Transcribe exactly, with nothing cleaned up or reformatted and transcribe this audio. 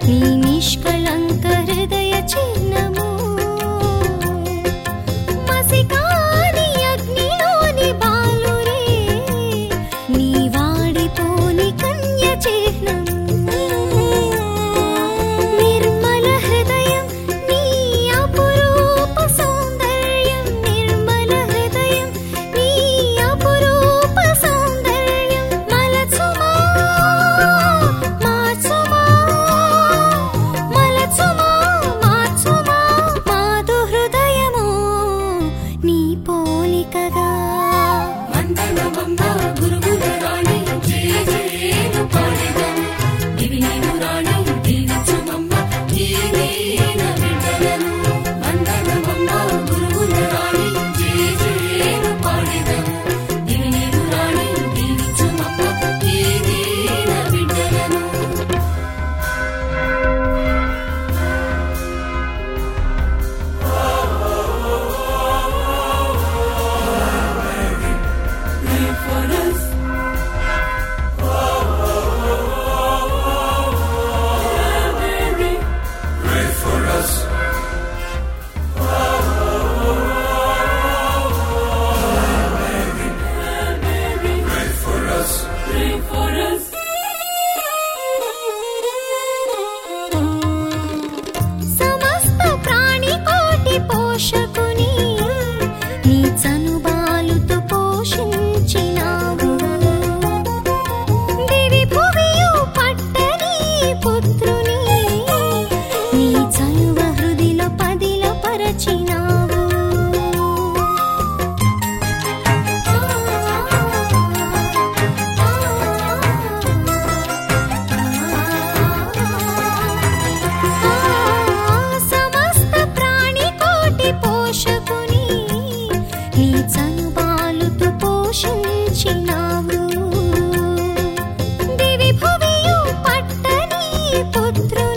నీ నిష్కళంక హృదయ చిహ్నము మసికాని అగ్నిలోని బాలురే నీ వాడిపోని కన్య చిహ్నము నిర్మల హృదయం నీ అపురూప సౌందర్యం నిర్మల హృదయం నీ అపురూప సౌందర్యం మలచుమా మార్చుమా మలచుమా మార్చుమా మాధు హృదయము నీ పోలికగా వందనమమ్మ గురుగుల రాణి జయ జయేను పాడెదము దివి నీవు రాణి దీవించుమమ్మ ఏదైన బిడ్డలను వందనమమ్మ గురుగుల రాణి జయ జయేను పాడెదము దివి నీవు రాణి దీవించుమమ్మ ఏదైన బిడ్డలను Pray for us. Mary, Pray for us. Mary, Pray for us. pray for us. సమస్త ప్రాణి కోటి పోషకుని నీ చనుబాలుతో పోషించినావు దివి భువియు పట్టని పుత్రుని నీ చనువ హృదిలో పదిల పరచినావు సమస్త ప్రాణి కోటి పోషకుని నీ చనుబాలుతో పోషించినావు దివి భువియు పట్టని పుత్రుని